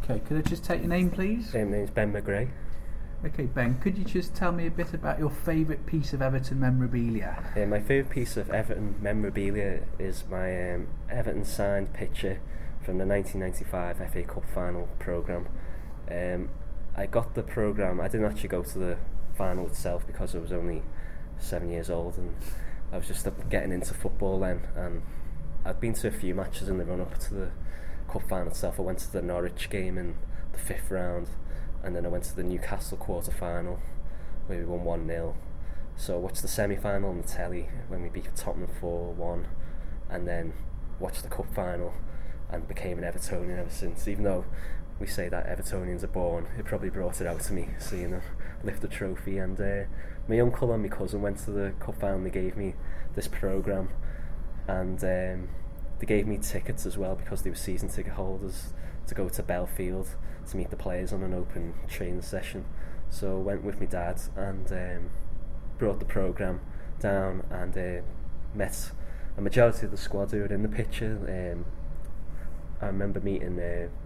Okay, could I just take your name, please? My name's Ben McGray. Okay, Ben, could you just tell me a bit about your favourite piece of Everton memorabilia? My favourite piece of Everton memorabilia is my Everton signed picture from the 1995 FA Cup final programme. I got the programme, I didn't actually go to the final itself because I was only 7 years old and I was just getting into football then, and I'd been to a few matches in the run up to the cup final itself. I went to the Norwich game in the 5th round, and then I went to the Newcastle quarter final where we won 1-0. So I watched the semi-final on the telly when we beat Tottenham 4-1, and then watched the cup final and became an Evertonian ever since. Even though we say that Evertonians are born, it probably brought it out to me seeing them lift the trophy. And my uncle and my cousin went to the cup final. They gave me this programme, and they gave me tickets as well because they were season ticket holders to go to Belfield to meet the players on an open training session. So I went with my dad and brought the programme down and met a majority of the squad who were in the picture. I remember meeting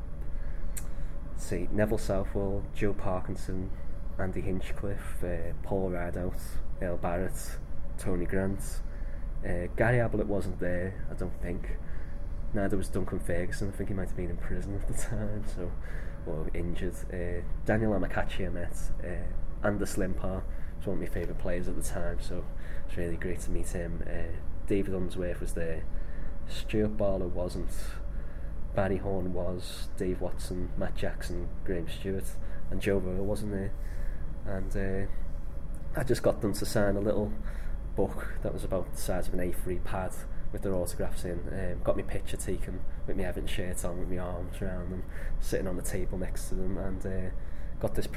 Neville Southwell, Joe Parkinson, Andy Hinchcliffe, Paul Rideout, Earl Barrett, Tony Grant. Gary Ablett wasn't there, I don't think. Neither was Duncan Ferguson. I think he might have been in prison at the time, or injured. Daniel Amokachi I met. Anders Limpar was one of my favourite players at the time, so it's really great to meet him. David Unsworth was there. Stuart Barlow wasn't. Barry Horn was. Dave Watson, Matt Jackson, Graham Stewart, and Joe Royle wasn't there. And I just got them to sign a little book that was about the size of an A3 pad with their autographs in. Got my picture taken with my Everton shirt on with my arms around them, sitting on the table next to them, and got this